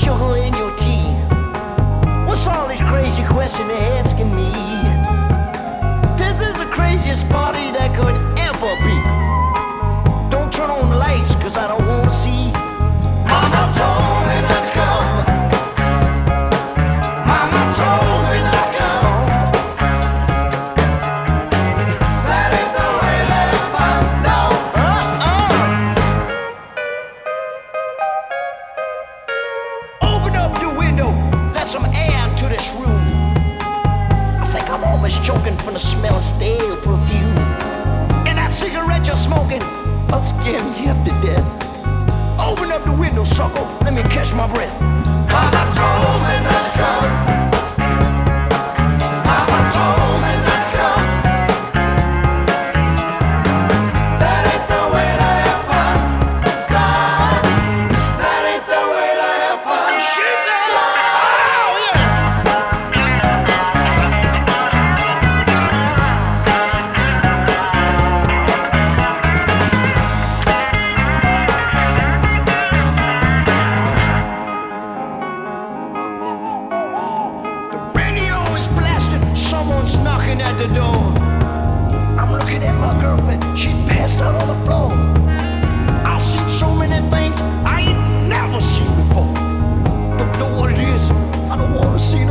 sugar in your tea? What's all this crazy question they're asking me? This is the craziest party that could ever be. Don't turn on the lights, cause I don't wanna see. Mama told me not to come. Mama told me not to come. That ain't the way that I found out. Open up the window, let some air into this room. I think I'm almost choking from the smell of stale perfume. And that cigarette you're smoking, I'll scare me half to death. Open up the window, sucker, let me catch my breath. Mama told me not to come. Mama told me not to come. That ain't the way to have fun. Son, that ain't the way to have fun. She said, oh yeah. Someone's knocking at the door. I'm looking at my girlfriend, she passed out on the floor. I've seen so many things I ain't never seen before. Don't know what it is, I don't wanna see no